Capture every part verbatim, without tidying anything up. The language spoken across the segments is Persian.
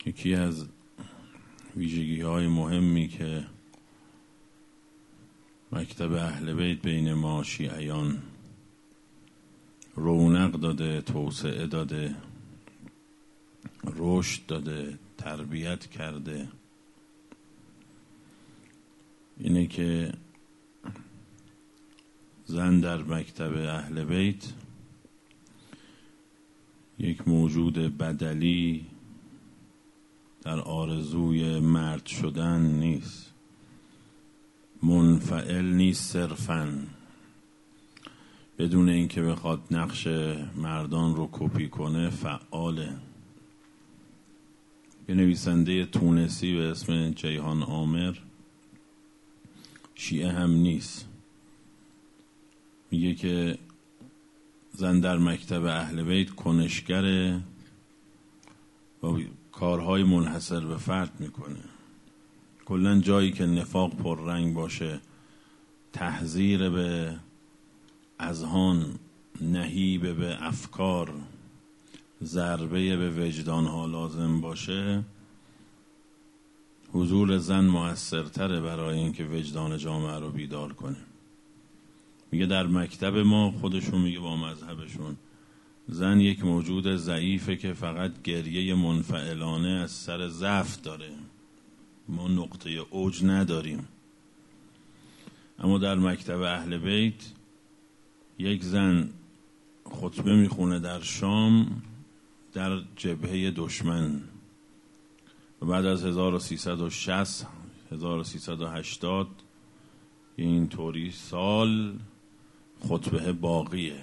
یکی از ویژگی های مهمی که مکتب اهل بیت بین ما شیعیان رونق داده، توسعه داده، رشد داده، تربیت کرده، اینه که زن در مکتب اهل بیت یک موجود بدلی در آرزوی مرد شدن نیست، منفعل نیست، صرفاً بدون اینکه بخواد نقش مردان رو کپی کنه فعاله. یه نویسنده تونسی به اسم جیهان عامر، شیعه هم نیست، میگه که زن در مکتب اهل بیت کنشگره و کارهای منحصر به فرد میکنه. کلن جایی که نفاق پررنگ باشه، تحذیر به اذهان، نهیب به افکار، ضربه به وجدانها لازم باشه، حضور زن مؤثرتره برای اینکه وجدان جامعه رو بیدار کنه. میگه در مکتب ما، خودشون میگه با مذهبشون، زن یک موجود ضعیفه که فقط گریه منفعلانه از سر ضعف داره، ما نقطه اوج نداریم. اما در مکتب اهل بیت یک زن خطبه میخونه در شام در جبهه دشمن و بعد از هزار و سیصد و شصت هزار و سیصد و هشتاد این طوری سال خطبه باقیه.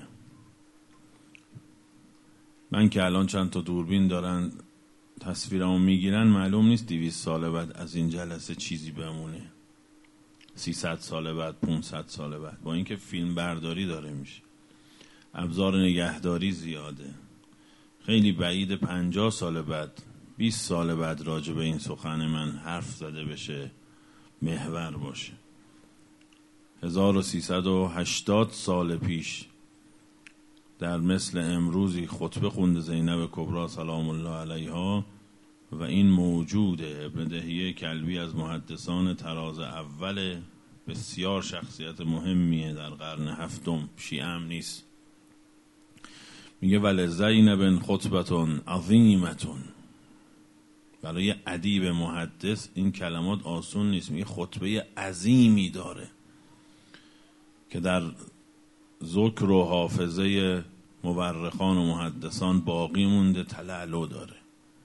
من که الان چند تا دوربین دارن تصویرمو میگیرن، معلوم نیست دویست سال بعد از این جلسه چیزی بمونه، سیصد سال بعد، پانصد سال بعد، با اینکه فیلم برداری داره میشه، ابزار نگهداری زیاده، خیلی بعید پنجاه سال بعد، بیست سال بعد راجع به این سخن من حرف زده بشه، محور باشه. هزار و سیصد و هشتاد سال پیش در مثل امروزی خطبه خونده زینب کبری سلام الله علیها و این موجوده. ابن دهیه کلبی از محدثان طراز اول، بسیار شخصیت مهمیه در قرن هفتم، شیعه هم نیست. میگه ولی زینب خطبتون عظیمتون. برای ادیب محدث این کلمات آسون نیست، میگه خطبه عظیمی داره که در ذکر و حافظه مورخان و محدثان باقی مونده، تلالو داره.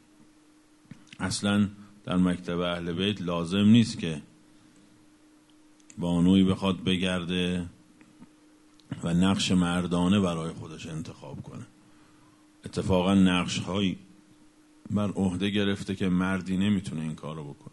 اصلا در مکتب اهل بیت لازم نیست که بانوی بخواد بگرده و نقش مردانه برای خودش انتخاب کنه. اتفاقا نقش هایی بر عهده گرفته که مردی نمیتونه این کارو بکنه.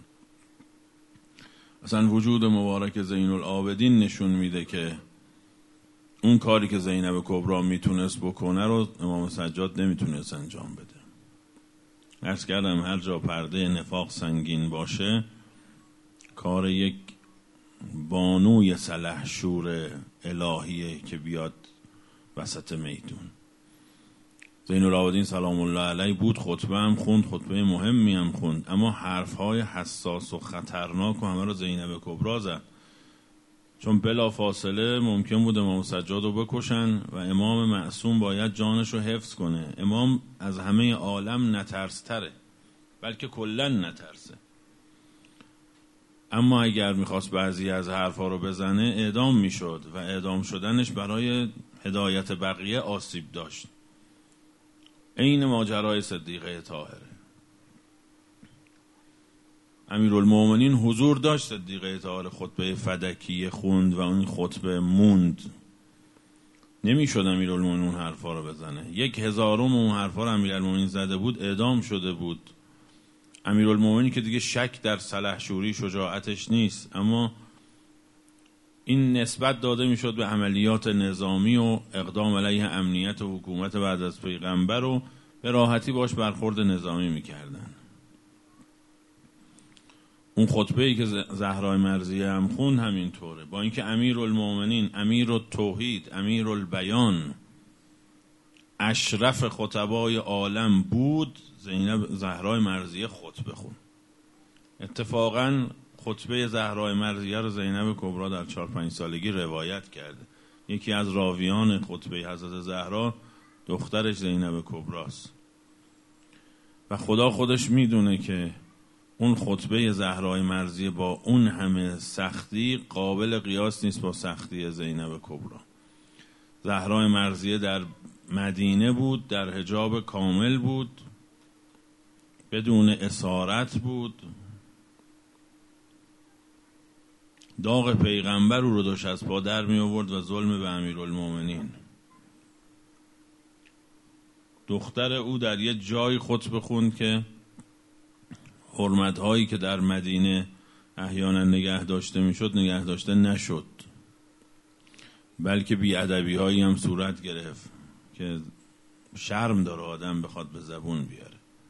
اصلا وجود مبارک زین العابدین نشون میده که اون کاری که زینب کبری میتونست بکنه رو امام سجاد نمیتونست انجام بده. عرض کردم هر جا پرده نفاق سنگین باشه، کار یک بانوی سلحشور الهیه که بیاد وسط میدون. زین العابدین سلام الله علیه بود، خطبه هم خوند، خطبه مهمی هم خوند، اما حرفهای حساس و خطرناک و همه رو زینب کبری زد، چون بلا فاصله ممکن بود امام سجاد رو بکشن و امام معصوم باید جانش رو حفظ کنه. امام از همه عالم نترستره، بلکه کلن نترسه. اما اگر میخواست بعضی از حرفا رو بزنه اعدام میشد و اعدام شدنش برای هدایت بقیه آسیب داشت. این ماجرای صدیقه طاهره. امیرالمومنین حضور داشت، صدیقه طاهره خطبه فدکی خوند و این خطبه موند. نمیشد امیرالمومنین اون حرفا رو بزنه. یک هزارم اون حرفا رو امیرالمومنین زده بود، اعدام شده بود. امیرالمومنین که دیگه شک در سلحشوری شجاعتش نیست، اما این نسبت داده میشد به عملیات نظامی و اقدام علیه امنیت و حکومت بعد از پیغمبر و به راحتی باش برخورد نظامی میکردن. اون خطبه‌ای که زهرای مرضیه هم خوند همینطوره، با اینکه امیرالمومنین، امیر التوحید، امیر البیان، اشرف خطبای عالم بود، زینب زهرای مرضیه خطبه خون. اتفاقاً خطبه زهرای مرضیه رو زینب کبرا در چهار پنج سالگی روایت کرده. یکی از راویان خطبه حضرت زهرا دخترش زینب کبراست و خدا خودش میدونه که اون خطبه زهرای مرضیه با اون همه سختی قابل قیاس نیست با سختی زینب کبرا. زهرای مرضیه در مدینه بود، در حجاب کامل بود، بدون اسارت بود، داغ پیغمبر او رو داشت از پا در می آورد و ظلم به امیرالمومنین. دختر او در یه جای خطبه خوند که حرمت‌هایی که در مدینه احیانا نگه داشته میشد نگه داشته نشد، بلکه بی‌ادبی‌هایی هم صورت گرفت که شرم داره آدم بخواد به زبون بیاره.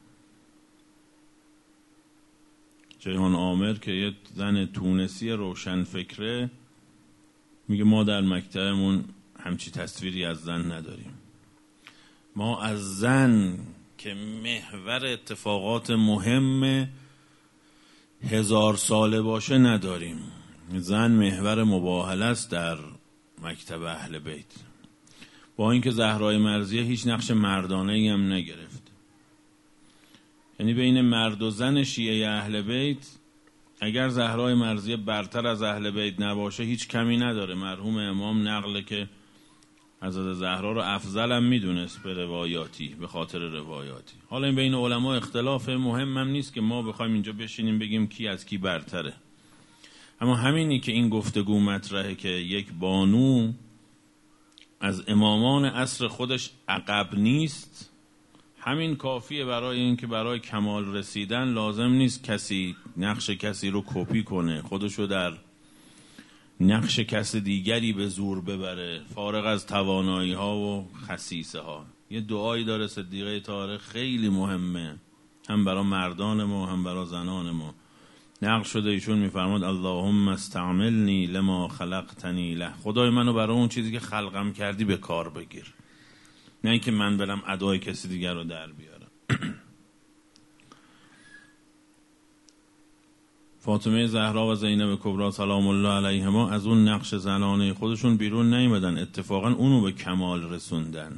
جیهان عامر که یه زن تونسی روشن فکره میگه ما در مکتبمون همچی تصویری از زن نداریم. ما از زن که محور اتفاقات مهم هزار ساله باشه نداریم. زن محور مباهله است در مکتب اهل بیت. با اینکه زهرای مرضیه هیچ نقش مردانه‌ای هم نگرفت، یعنی بین مرد و زن شیعه اهل بیت اگر زهرای مرضیه برتر از اهل بیت نباشه هیچ کمی نداره. مرحوم امام نقله که حضرت زهرا رو افضل هم میدونست به روایاتی، به خاطر روایاتی. حالا این بین علما اختلاف مهم هم نیست که ما بخوایم اینجا بشینیم بگیم کی از کی برتره، اما همینی که این گفتگو مطرحه که یک بانو از امامان عصر خودش عقب نیست، همین کافیه برای این که برای کمال رسیدن لازم نیست کسی نقش کسی رو کپی کنه، خودشو در نقش کس دیگری به زور ببره، فارغ از توانایی ها و خصیصه ها. یه دعایی داره صدیقه طاهره خیلی مهمه، هم برای مردان ما هم برای زنان ما. نقل شده ایشون میفرماد اللهم استعملنی لما خلقتنی له، خدای منو برای اون چیزی که خلقم کردی به کار بگیر، نه اینکه من برم ادای کسی دیگر رو در بیارم. فاطمه زهرا و زینب کبرا سلام الله علیهما از اون نقش زنانه خودشون بیرون نیومدن، اتفاقا اونو به کمال رسوندن.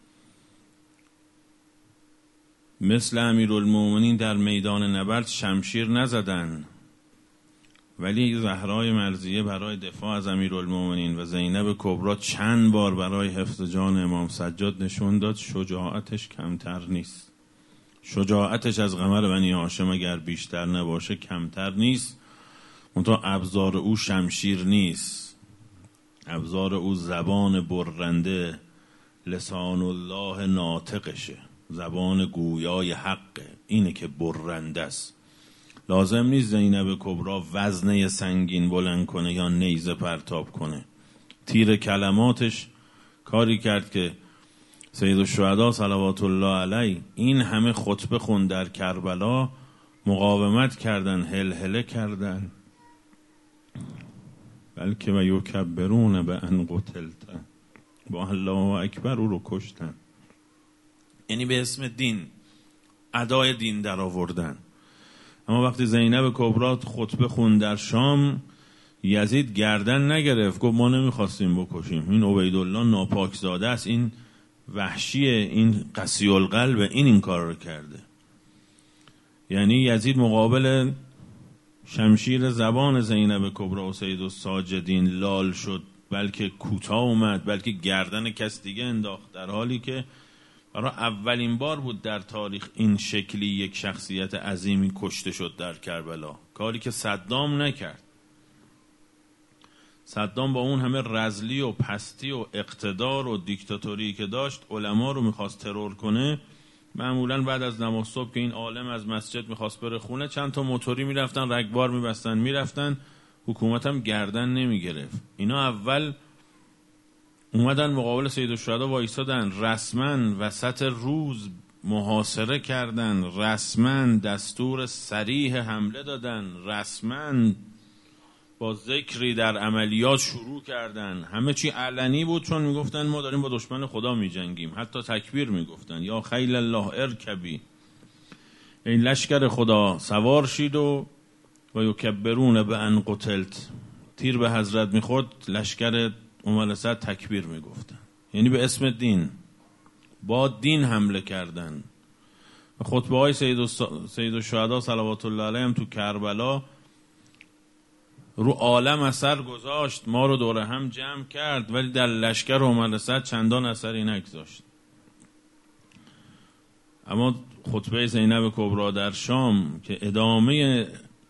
مثل امیرالمومنین در میدان نبرد شمشیر نزدن، ولی زهرای مرضیه برای دفاع از امیرالمومنین و زینب کبرا چند بار برای حفظ جان امام سجاد نشون داد شجاعتش کمتر نیست. شجاعتش از قمر بنی هاشم اگر بیشتر نباشه کمتر نیست، منتها ابزار او شمشیر نیست، ابزار او زبان برنده، لسان الله ناطقشه، زبان گویای حقه، اینه که برنده است. لازم نیست زینب کبرا وزنه سنگین بلند کنه یا نیزه پرتاب کنه. تیر کلماتش کاری کرد که سید الشهدا صلوات الله علیه این همه خطبه خون در کربلا، مقاومت کردن، هلهله کردن، بلکه و یکبرون به ان قتلت، با الله اکبر او رو کشتن، یعنی به اسم دین ادای دین در آوردن. اما وقتی زینب کبرا خطبه خون در شام، یزید گردن نگرفت، گفت ما نمیخواستیم بکشیم، این عبیدالله ناپاکزاده است، این وحشیه، این قسی القلب، این این کار رو کرده. یعنی یزید مقابل شمشیر زبان زینب کبرا و سید الساجدین لال شد، بلکه کوتاه اومد، بلکه گردن کس دیگه انداخت، در حالی که برای اولین بار بود در تاریخ این شکلی یک شخصیت عظیمی کشته شد در کربلا، کاری که صدام نکرد. صدام با اون همه رذلی و پستی و اقتدار و دیکتاتوری که داشت، علما رو میخواست ترور کنه. معمولا بعد از نماز صبح که این عالم از مسجد میخواست بره خونه، چند تا موتوری میرفتن رگبار میبستن میرفتن، حکومت هم گردن نمیگرفت. اینا اول اومدن مقابل سید الشهدا وایسادن، رسما وسط روز محاصره کردن، رسما دستور صریح حمله دادن، رسما با ذکری در عملیات شروع کردن، همه چی علنی بود، چون میگفتن ما داریم با دشمن خدا میجنگیم، حتی تکبیر میگفتن یا خیل الله ارکبی. ای لشکر خدا سوار شید و و یکبرون به ان قتلت. تیر به حضرت میخورد لشکر عمر اسد تکبیر میگفتن، یعنی به اسم دین، با دین حمله کردن. خطبه های سید, سید الشهدا صلوات الله علیه هم تو کربلا رو عالم اثر گذاشت، ما رو دور هم جمع کرد، ولی در لشکر عمر اسد چندان اثری نگذاشت. اما خطبه زینب کبری در شام که ادامه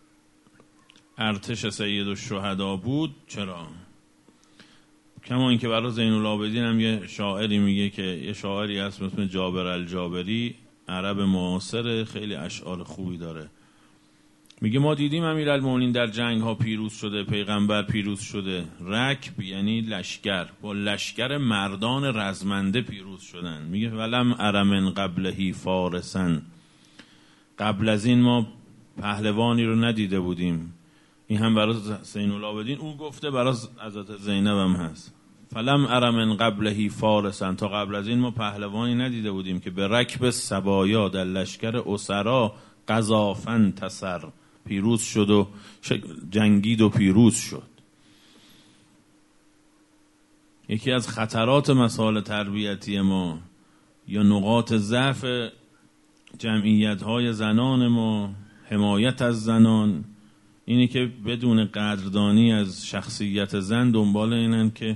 ارتش سید الشهدا بود، چرا؟ کما اینکه برای زین العابدین هم یه شاعری میگه که یه شاعری هست اسم جابر الجابری، عرب معاصر، خیلی اشعار خوبی داره. میگه ما دیدیم امیرالمومنین در جنگ ها پیروز شده، پیغمبر پیروز شده. رکب یعنی لشکر، با لشکر مردان رزمنده پیروز شدن. میگه ولم ارمن قبلهی فارسن، قبل از این ما پهلوانی رو ندیده بودیم. این هم برای زین العابدین او گفته، برای حضرت زینب هم هست. فلم ارمن قبلهی فارسن، تا قبل از این ما پهلوانی ندیده بودیم که به رکب سبایا در لشکر اسرا قذافن تسر، پیروز شد و جنگید و پیروز شد. یکی از خطرات مسائل تربیتی ما یا نقاط ضعف جمعیت‌های زنان ما، حمایت از زنان، اینی که بدون قدردانی از شخصیت زن دنبال اینن که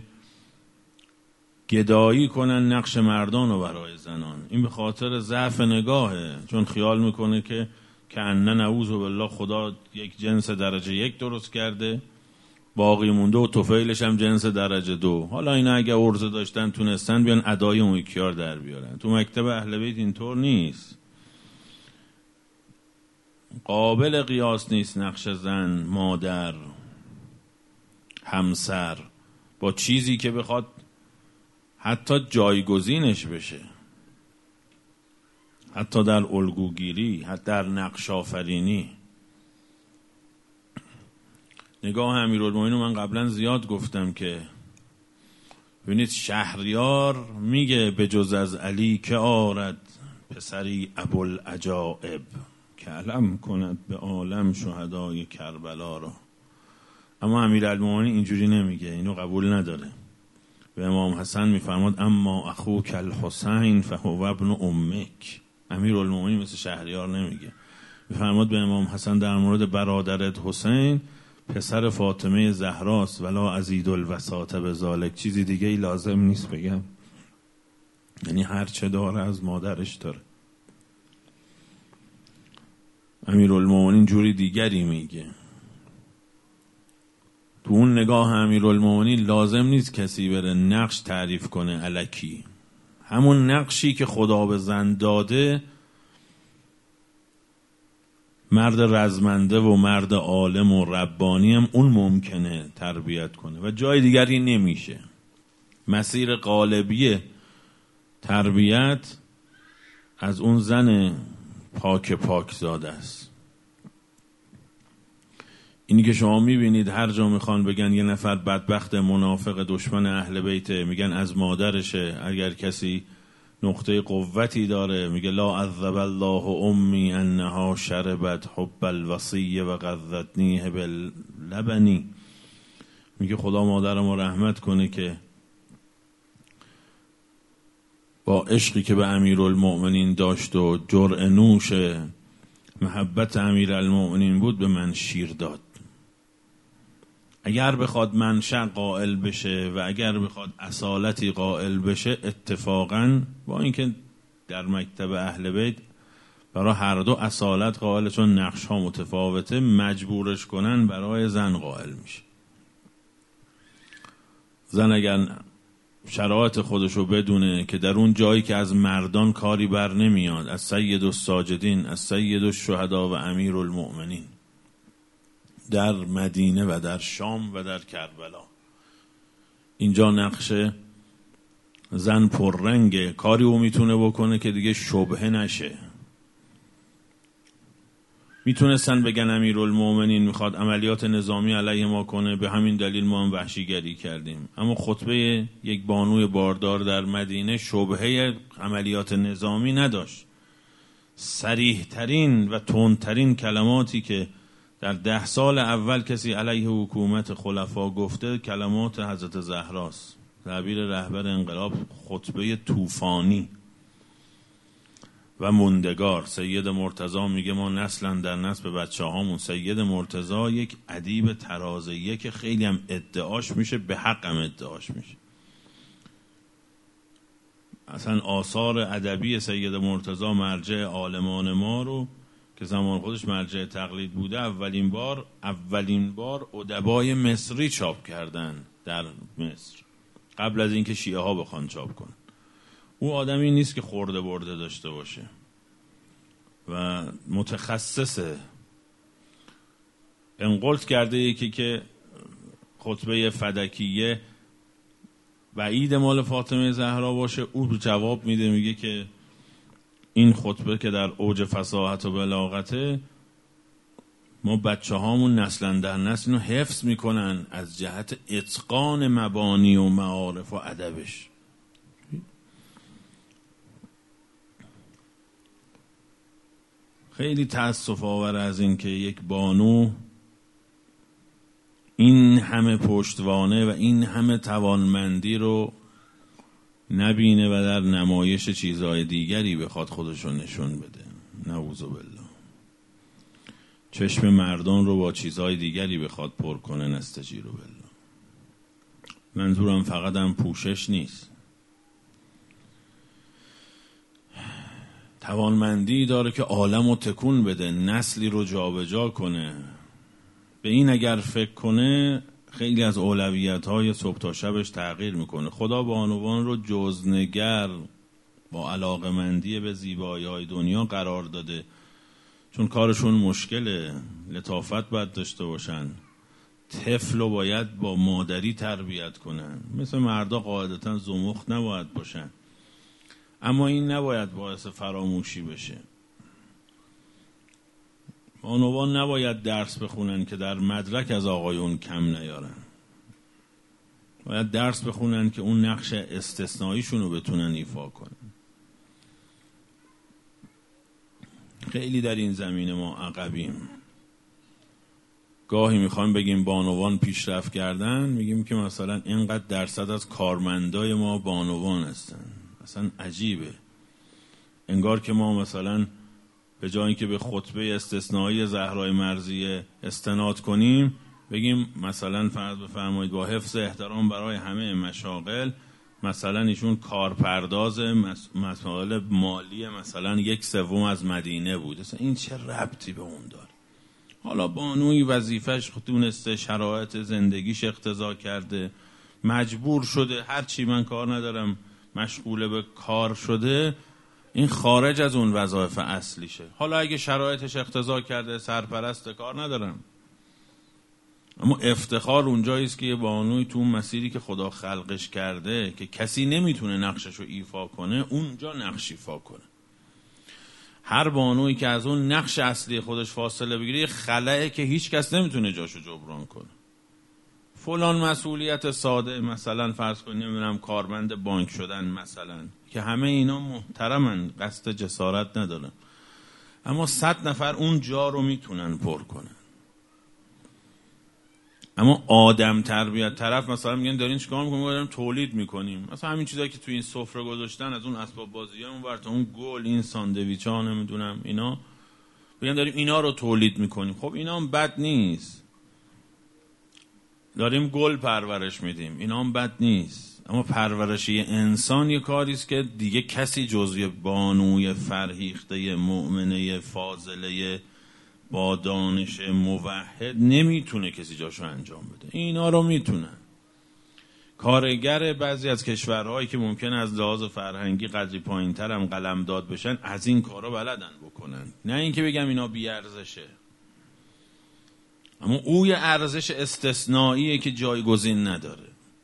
گدایی کنن نقش مردان رو برای زنان. این به خاطر ضعف نگاهه، چون خیال میکنه که کأن نعوذ بالله خدا یک جنس درجه یک درست کرده، باقی مونده و طفیلش هم جنس درجه دو. حالا اینا اگه عرضه داشتن تونستن بیان ادای اون یکیار در بیارن. تو مکتب اهل بیت اینطور نیست، قابل قیاس نیست نقش زن، مادر، همسر با چیزی که بخواد حتی جایگزینش بشه، حتی در الگوگیری، حتی در نقش آفرینی. نگاه امیرالمومنین من قبلا زیاد گفتم که ببینید شهریار میگه به جز از علی که آرد پسری ابوالعجائب، که علم کند به عالم شهدای کربلا را. اما امیرالمومنین اینجوری نمیگه، اینو قبول نداره. به امام حسن میفرماد اما اخوک الحسین فهو ابن امک. امیرالمومنین مثل شهریار نمیگه، میفرماد به امام حسن در مورد برادرت حسین پسر فاطمه زهراست، ولا ازید الوساطه به ذالک، چیزی دیگه ای لازم نیست بگم، یعنی هر چه داره از مادرش داره. امیرالمومنین جوری دیگری میگه. تو اون نگاه امیرالمومنین لازم نیست کسی بره نقش تعریف کنه الکی. همون نقشی که خدا به زن داده، مرد رزمنده و مرد عالم و ربانی هم اون ممکنه تربیت کنه و جای دیگری نمیشه. مسیر قالبی تربیت از اون زن پاک پاک زاده است. اینی که شما میبینید هر جا میخوان بگن یه نفر بدبخت منافق دشمن اهل بیته، میگن از مادرشه. اگر کسی نقطه قوتی داره میگه لا عذب الله امی انها شربت حب الوصی و غذتنیه باللبنی. میگه خدا مادرم رو رحمت کنه که با عشقی که به امیرالمؤمنین داشت و جرعه نوش محبت امیرالمؤمنین بود به من شیر داد. اگر بخواد منشأ قائل بشه و اگر بخواد اصالتی قائل بشه، اتفاقا با اینکه در مکتب اهل بیت برای هر دو اصالت قائل، چون نقش ها متفاوته، مجبورش کنن برای زن قائل میشه. زن اگر شرایط خودشو بدونه که در اون جایی که از مردان کاری بر نمیاد، از سید الساجدین، از سید الشهدا و امیرالمؤمنین در مدینه و در شام و در کربلا، اینجا نقش زن پررنگه، کاری او میتونه بکنه که دیگه شبهه نشه. میتونستن بگن امیرالمؤمنین میخواد عملیات نظامی علیه ما کنه، به همین دلیل ما هم وحشیگری کردیم. اما خطبه یک بانوی باردار در مدینه شبهه عملیات نظامی نداشت. صریح ترین و تندترین کلماتی که در ده سال اول کسی علیه حکومت خلفا گفته کلمات حضرت زهراست. تعبیر رهبر انقلاب خطبه طوفانی و موندگار. سید مرتضی میگه ما نسلا در نسل به بچه هامون. سید مرتضی یک ادیب ترازیه که خیلی هم ادعاش میشه، به حق هم ادعاش میشه. اصلا آثار ادبی سید مرتضی مرجع عالمان ما رو که زمان خودش مرجع تقلید بوده اولین بار اولین بار ادبای مصری چاپ کردن در مصر، قبل از اینکه شیعه ها بخوان چاپ کنن. او آدمی نیست که خورده برده داشته باشه و متخصصه. انقلت کرده یکی که خطبه فدکیه بعید مال فاطمه زهرا باشه، او جواب میده میگه که این خطبه که در اوج فصاحت و بلاغته، ما بچه هامون نسلا در نسل اینو حفظ میکنن از جهت اتقان مبانی و معارف و ادبش. خیلی تأسف آور از این که یک بانو این همه پشتوانه و این همه توانمندی رو نبینه و در نمایش چیزهای دیگری بخواد خودشو نشون بده. نعوذ بالله. چشم مردان رو با چیزهای دیگری بخواد پر کنه. نستجیر بالله. منظورم فقط هم پوشش نیست، توانمندی داره که عالم رو تکون بده، نسلی رو جابجا کنه. به این اگر فکر کنه خیلی از اولویت‌های صبح تا شبش تغییر میکنه. خدا بانوان رو جزنگر با علاقمندی به زیبایی‌های دنیا قرار داده، چون کارشون مشکله، لطافت باید داشته باشن، طفل رو باید با مادری تربیت کنن. مثل مردا قاعدتا زمخت نباید باشن، اما این نباید باعث فراموشی بشه. بانوان نباید درس بخونن که در مدرک از آقایون کم نیارن، باید درس بخونن که اون نقش استثنائیشون رو بتونن ایفا کنن. خیلی در این زمینه ما عقبیم. گاهی میخوایم بگیم بانوان پیشرفت کردن، میگیم که مثلا اینقدر درصد از کارمندای ما بانوان هستن. اصلا عجیبه، انگار که ما مثلا به جایی که به خطبه استثنایی زهرای مرضیه استناد کنیم بگیم مثلا فرض بفرمایید با حفظ احترام برای همه مشاغل، مثلا ایشون کارپرداز مسائل مالی مثلا یک سوم از مدینه بود. اصلا این چه ربطی به اون داره؟ حالا بانوی وظیفش دونسته، شرایط زندگیش اقتضا کرده، مجبور شده، هرچی من کار ندارم، مشغول به کار شده، این خارج از اون وظایف اصلیشه. حالا اگه شرایطش اقتضا کرده سرپرست کار ندارم، اما افتخار اونجاییست که یه بانوی تو اون مسیری که خدا خلقش کرده که کسی نمیتونه نقشش رو ایفا کنه، اونجا نقش ایفا کنه. هر بانویی که از اون نقش اصلی خودش فاصله بگیره یه خلأه که هیچ کس نمیتونه جاشو جبران کنه. فلان مسئولیت ساده، مثلا فرض کنیم نمیدونم کارمند بانک شدن مثلا، که همه اینا محترمن، قصد جسارت ندارن، اما صد نفر اون جا رو میتونن پر کنن. اما آدم تربیت طرف مثلا میگن دارین چیکار میکنیم؟ داریم تولید میکنیم. مثلا همین چیزایی که تو این سفره گذاشتن، از اون اسباب بازی‌ها اون ور تا اون گل، این ساندویچ‌ها نمیدونم اینا، بگن داریم اینا رو تولید میکنیم. خب اینا هم بد نیست، داریم گل پرورش میدیم، اینا هم بد نیست. اما پرورش یه انسان یه کاریست که دیگه کسی جزوی بانوی فرهیخته مؤمنه فاضله با دانش موحد نمیتونه کسی جاشو انجام بده. اینا رو میتونن کارگر بعضی از کشورهایی که ممکنه از لحاظ فرهنگی قدری پایین‌تر هم قلمداد بشن، از این کارا بلدن بکنن. نه اینکه بگم اینا بی ارزشه، اما او یه ارزش استثنائیه که جایگزین نداره.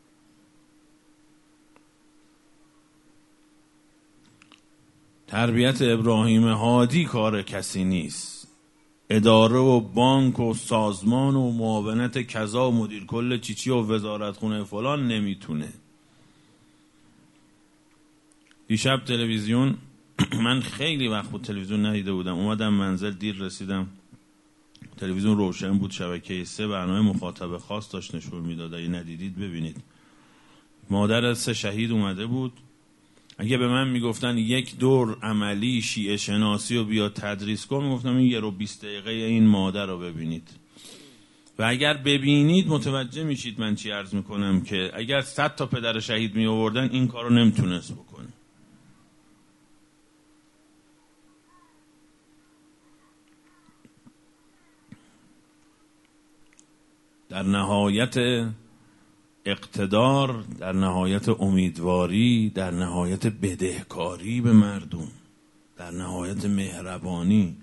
تربیت ابراهیم هادی کار کسی نیست. اداره و بانک و سازمان و معاونت کذا و مدیر کل چیچی و وزارت خونه فلان نمیتونه. دیشب تلویزیون من خیلی وقت بود تلویزیون ندیده بودم، اومدم منزل دیر رسیدم، تلویزیون روشن بود، شبکه سه برنامه مخاطب خاص داشت نشون میداد، اگه ندیدید ببینید. مادر از سه شهید اومده بود. اگه به من میگفتن یک دور عملی شیعه شناسی رو بیا تدریس کن، میگفتم این یه رو بیست دقیقه این مادر رو ببینید. و اگر ببینید متوجه میشید من چی عرض میکنم، که اگر صد تا پدر شهید می آوردن این کار رو نمیتونست بکنه. در نهایت اقتدار، در نهایت امیدواری، در نهایت بدهکاری به مردم، در نهایت مهربانی،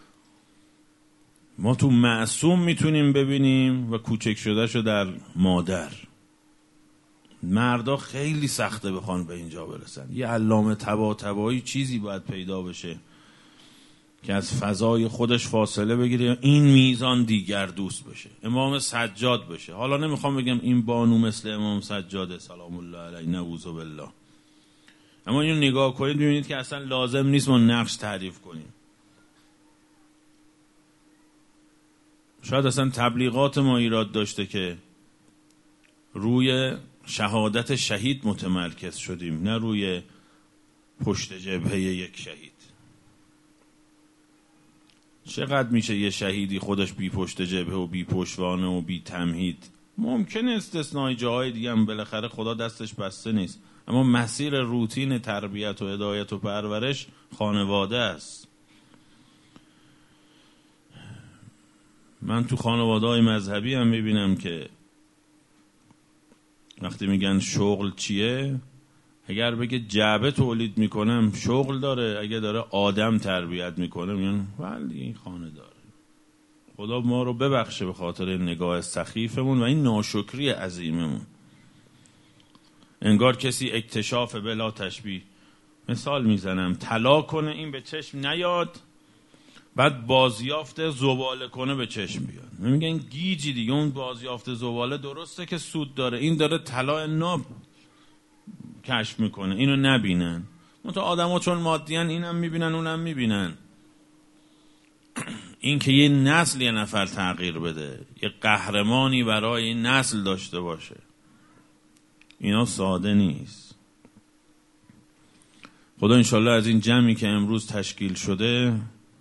ما تو معصوم میتونیم ببینیم و کوچک شده شو در مادر. مردا خیلی سخته بخوان به اینجا برسن. یه علامه طباطبایی چیزی باید پیدا بشه که از فضای خودش فاصله بگیره، این میزان دیگر دوست بشه، امام سجاد بشه. حالا نمیخوام بگم این بانو مثل امام سجاده سلام الله علیه، نعوذ بالله، اما اینو نگاه کنید ببینید که اصلا لازم نیست ما نقش تعریف کنیم. شاید اصلا تبلیغات ما ایراد داشته که روی شهادت شهید متمرکز شدیم، نه روی پشت جبهه یک شهید. چقدر میشه یه شهیدی خودش بی پشت جبهه و بی پشتوانه و بی تمهید؟ ممکنه استثنای جاهای دیگه هم، بالاخره خدا دستش بسته نیست، اما مسیر روتین تربیت و هدایت و پرورش خانواده است. من تو خانواده های مذهبی هم میبینم که وقتی میگن شغل چیه، اگر بگه جعبه تولید میکنم شغل داره، اگه داره آدم تربیت میکنه میگن ولی این خانه داره. خدا ما رو ببخشه به خاطر نگاه سخیفمون و این ناشکری عظیممون. انگار کسی اکتشاف بلا تشبیه. مثال میزنم، طلا کنه این به چشم نیاد، بعد بازیافت زباله کنه به چشم بیاد. میگن گیجی دیگه، اون بازیافت زباله درسته که سود داره، این داره طلا ناب کشف میکنه، اینو نبینن. منتها آدما چون مادیان اینم میبینن اونم میبینن. این که یه نسل یه نفر تغییر بده، یه قهرمانی برای این نسل داشته باشه، اینا ساده نیست. خدا انشالله از این جمعی که امروز تشکیل شده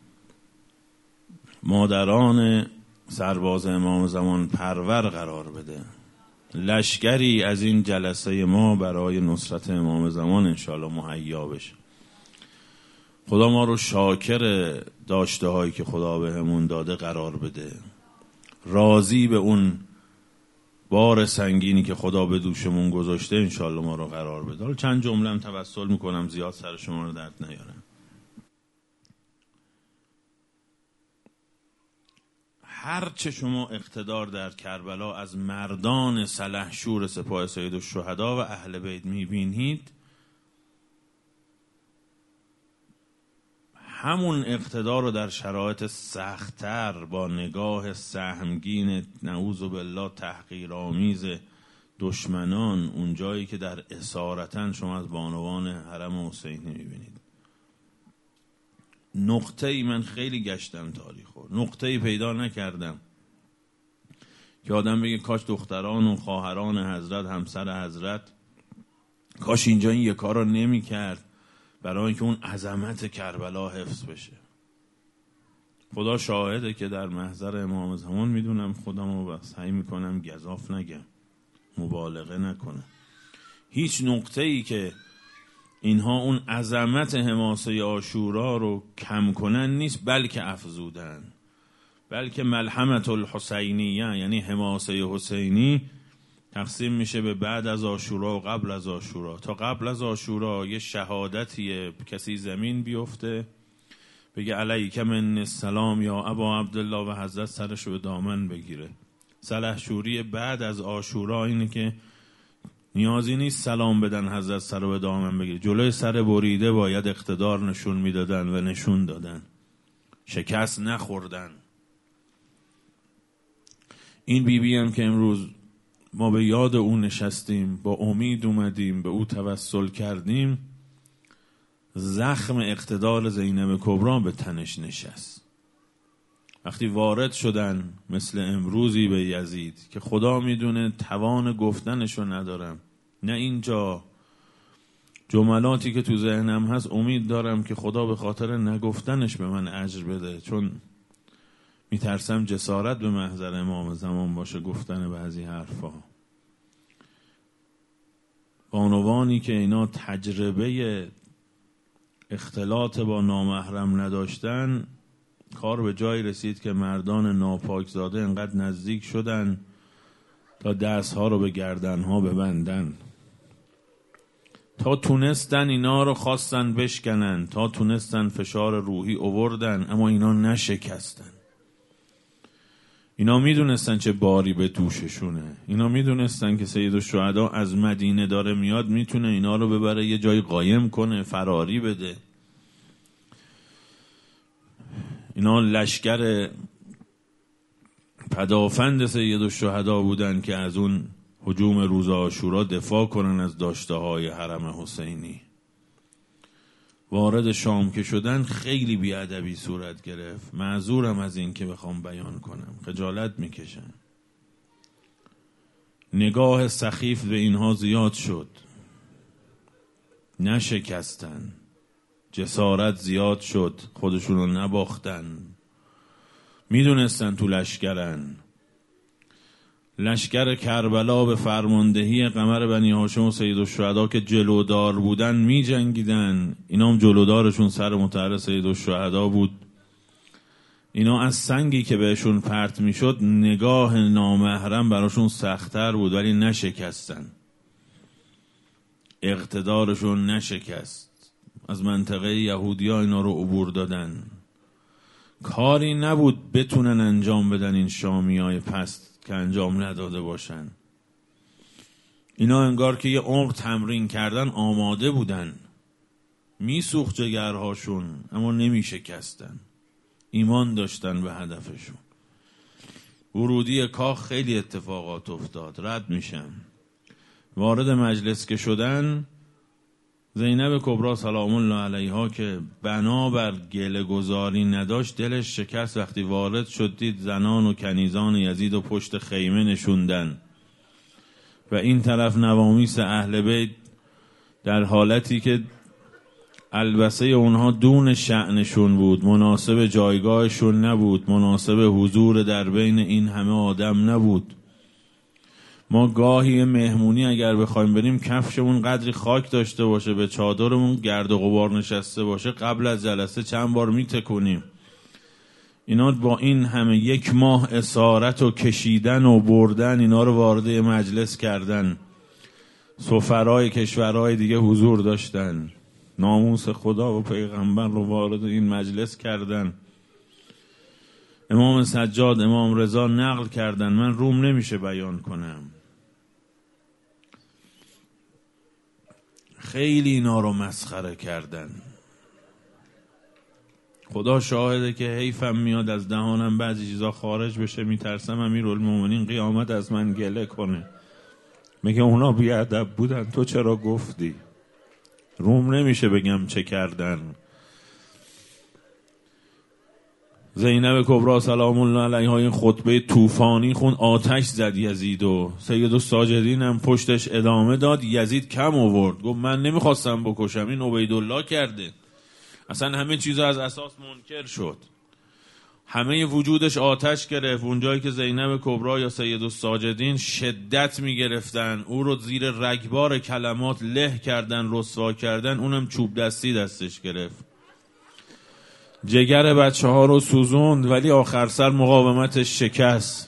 مادران سرباز امام زمان پرور قرار بده، لشکری از این جلسه ما برای نصرت امام زمان انشالله مهیا بشه. خدا ما رو شاکر داشته هایی که خدا به همون داده قرار بده، راضی به اون بار سنگینی که خدا به دوشمون گذاشته انشالله ما رو قرار بده. حالا چند جمله هم توسل میکنم، زیاد سر شما رو درد نیارم. هر چه شما اقتدار در کربلا از مردان سلحشور سپاه سید الشهدا و اهل بیت میبینید، همون اقتدار رو در شرایط سخت‌تر با نگاه سهمگین نعوذ بالله تحقیرآمیز دشمنان، اون جایی که در اسارتن شما از بانوان حرم حسینی میبینید. نقطه ای من خیلی گشتم تاریخو، نقطه ای پیدا نکردم که آدم بگه کاش دختران و خواهران حضرت، همسر حضرت، کاش اینجا این یک کار رو نمی کرد برای اینکه اون عظمت کربلا حفظ بشه. خدا شاهده که در محضر امام زمان میدونم خودم رو سعی میکنم گزاف نگم، مبالغه نکنم. هیچ نقطه ای که اینها اون عظمت حماسه عاشورا رو کم کنن نیست، بلکه افزودن. بلکه ملحمة الحسینیه، یعنی حماسه حسینی، تقسیم میشه به بعد از عاشورا و قبل از عاشورا. تا قبل از عاشورا یه شهادتیه، کسی زمین بیفته بگه علیک من السلام یا ابا عبدالله و حضرت سرشو به دامن بگیره. سلحشوری بعد از عاشورا اینه که نیازی نیست سلام بدن حضرت سر به دامن بگیره، جلوی سر بریده باید اقتدار نشون میدادن و نشون دادن، شکست نخوردن. این بی بی هم که امروز ما به یاد او نشستیم، با امید اومدیم، به او توسل کردیم، زخم اقتدار زینب کبری به تنش نشست. وقتی وارد شدن مثل امروزی به یزید که خدا میدونه توان گفتنشو ندارم، نه اینجا جملاتی که تو ذهنم هست امید دارم که خدا به خاطر نگفتنش به من اجر بده، چون میترسم جسارت به محضر امام زمان باشه گفتن بعضی حرفا. بانوانی که اینا تجربه اختلاط با نامحرم نداشتن، کار به جایی رسید که مردان ناپاکزاده انقدر نزدیک شدن تا دستها رو به گردنها ببندن، تا تونستن اینا رو خواستن بشکنن، تا تونستن فشار روحی آوردن، اما اینا نشکستن. اینا میدونستن چه باری به دوششونه. اینا میدونستن که سید الشهدا از مدینه داره میاد، میتونه اینا رو ببره یه جای قایم کنه، فراری بده. اینا لشکر پدافند سید الشهدا بودن که از اون هجوم روز عاشورا دفاع کنن از داشته های حرم حسینی. وارد شام که شدن خیلی بیادبی صورت گرفت. معذورم از این که بخوام بیان کنم، خجالت میکشم. نگاه سخیف به اینها زیاد شد، نشکستن. جسارت زیاد شد، خودشون رو نباختن. میدونستن تو لشکرن. لشکر کربلا به فرماندهی قمر بنی هاشم و سید الشهدا که جلودار بودن می جنگیدن. اینا هم جلودارشون سر مطهر سید الشهدا بود. اینا از سنگی که بهشون پرت می شد نگاه نامحرم براشون سخت‌تر بود، ولی نشکستن. اقتدارشون نشکست. از منطقه یهودی ها اینا رو عبور دادن. کاری نبود بتونن انجام بدن این شامی های پست که انجام نداده باشن. اینا انگار که یه عمر تمرین کردن آماده بودن. میسوخت جگرهاشون اما نمی شکستن. ایمان داشتن به هدفشون. ورودی کاخ خیلی اتفاقات افتاد. رد میشم. وارد مجلس که شدن، زینب کبری سلام الله علیها که بنابر گله گذاری نداشت دلش شکست. وقتی وارد شد دید زنان و کنیزان یزید و پشت خیمه نشوندن و این طرف نوامیس اهل بیت در حالتی که البسه اونها دون شأنشون بود، مناسب جایگاهشون نبود، مناسب حضور در بین این همه آدم نبود. ما گاهی مهمونی اگر بخوایم بریم کفشمون قدری خاک داشته باشه، به چادرمون گرد و غبار نشسته باشه، قبل از جلسه چند بار میتکونیم. اینا با این همه یک ماه اسارت و کشیدن و بردن اینا رو وارد مجلس کردن. سفرای کشورهای دیگه حضور داشتن، ناموس خدا و پیغمبر رو وارد این مجلس کردن. امام سجاد، امام رضا نقل کردن، من روم نمیشه بیان کنم. خیلی اینا رو مسخره کردن. خدا شاهده که حیفم میاد از دهانم بعضی چیزا خارج بشه. میترسم امیرالمومنین قیامت از من گله کنه، میگه اونا بیادب بودن تو چرا گفتی. روم نمیشه بگم چه کردن. زینب کبری سلام الله علیها این خطبه طوفانی خون، آتش زد یزید و سید الساجدین هم پشتش ادامه داد. یزید کم آورد، گفت من نمیخواستم بکشم، این عبیدالله کرده. اصلا همه چیزا از اساس منکر شد. همه وجودش آتش گرفت. اونجایی که زینب کبری یا سید الساجدین شدت میگرفتن، او رو زیر رگبار کلمات له کردن، رسوا کردن، اونم چوب دستی دستش گرفت. جگر بچه ها رو سوزوند، ولی آخر سر مقاومتش شکست.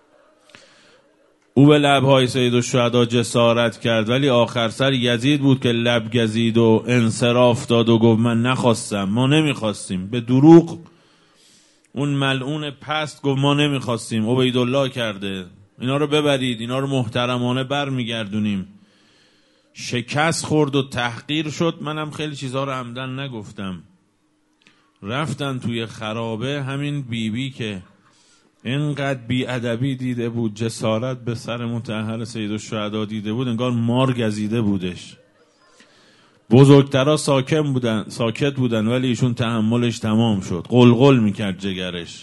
او به لبهای سید الشهدا جسارت کرد، ولی آخر سر یزید بود که لب گزید و انصراف داد و گفت من نخواستم، ما نمیخواستیم. به دروغ اون ملعون پست گفت ما نمیخواستیم، عبیدالله کرده، اینا رو ببرید، اینا رو محترمانه بر میگردونیم. شکست خورد و تحقیر شد. منم خیلی چیزها رو عمدن نگفتم. رفتن توی خرابه. همین بیبی بی که اینقدر بی‌ادبی دیده بود، جسارت به سر مطهر سید الشهدا دیده بود، انگار مار گزیده بودش. بزرگترها ساکن بودن ساکت بودن ولی ایشون تحملش تمام شد. قلقل میکرد جگرش.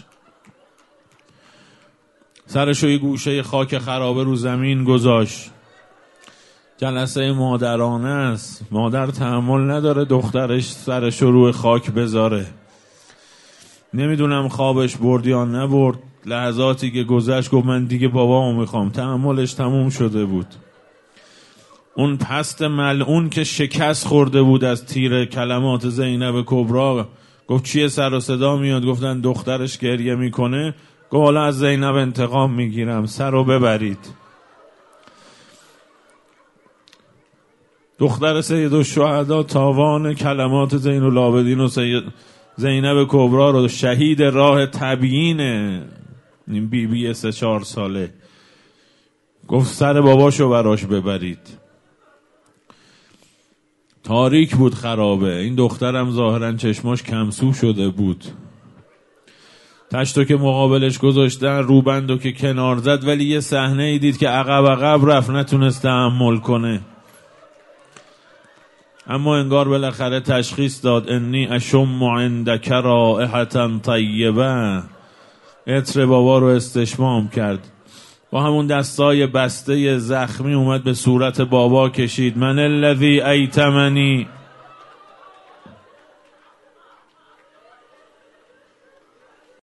سرشو یه گوشه خاک خرابه رو زمین گذاشت. جلسه مادرانه است. مادر تحمل نداره دخترش سرشو روی خاک بذاره. نمیدونم خوابش برد یا نبرد. لحظاتی که گذشت گفت من دیگه بابامو میخوام. تحملش تموم شده بود. اون پست ملعون که شکست خورده بود از تیر کلمات زینب کبرا گفت چیه سر و صدا میاد؟ گفتن دخترش گریه میکنه. گفت حالا از زینب انتقام میگیرم، سر رو ببرید. دختر سید الشهدا تاوان کلمات زین العابدین و سید زینب کبرا رو شهید راه تبیین این بی بی سه چهار ساله گفت سر باباشو براش ببرید. تاریک بود خرابه. این دخترم ظاهرا چشماش کمسو شده بود. تشتو که مقابلش گذاشتن، روبندو که کنار زد، ولی یه صحنه ای دید که عقب عقب رفت، نتونست تحمل کنه. اما انگار بالاخره تشخیص داد انی اشم عندک رائحة طیبه. عطر بابا رو استشمام کرد. با همون دستای بسته زخمی اومد به صورت بابا کشید. من الذی ایتمنی